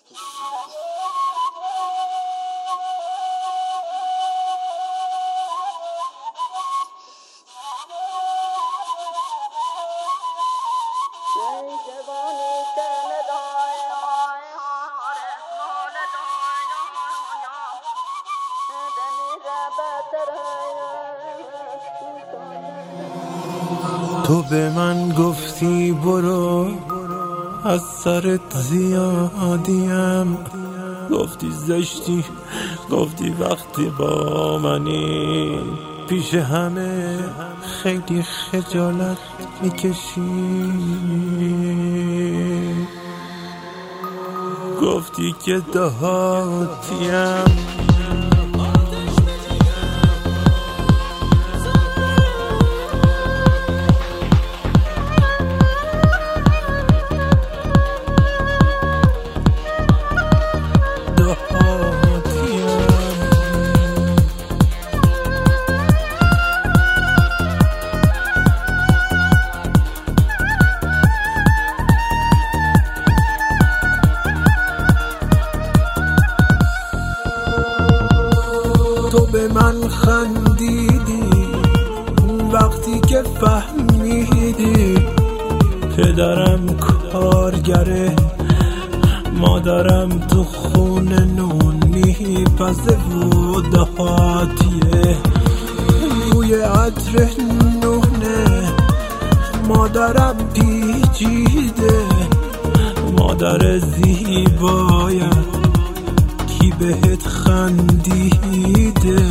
تو به من گفتی برو، از سرت زیادیم، گفتی زشتی، گفتی وقتی با منی پیش همه خیلی خجالت میکشی، گفتی که دهاتیم. تو به من خندیدی وقتی که فهمیدی پدرم کارگره، مادرم تو خونه نون میپزه و دهاتیه، بوی عطر نونه مادرم پیچیده، مادر زیبایم کی بهت خندیده.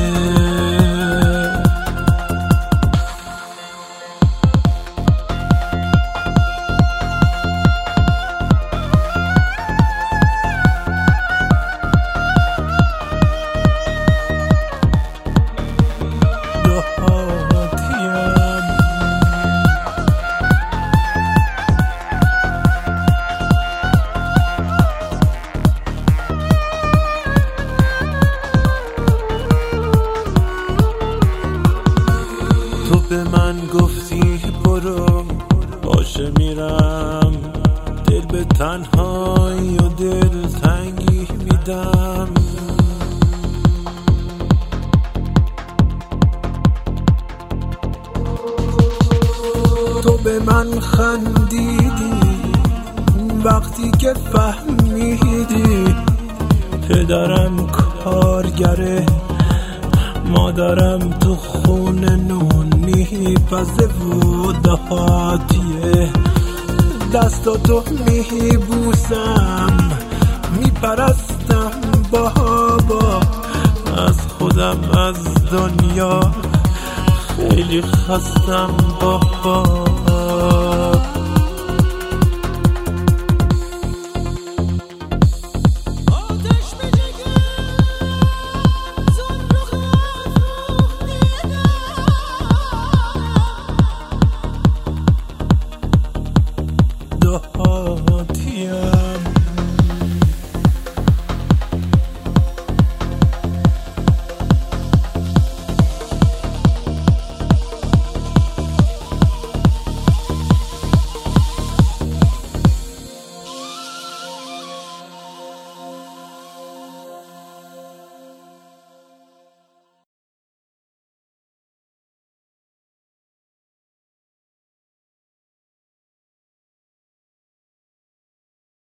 تو به من گفتی برو، باشه میرم، دل به تنهایی و دل تنگی میدم، تو به من خندیدی وقتی که فهمیدی پدرم کارگره، مادرم تو خونه نون میپزه و دهاتیه، دستاتو میبوسم میپرستم بابا، از خودم از دنیا خیلی خستم بابا. دهاتیم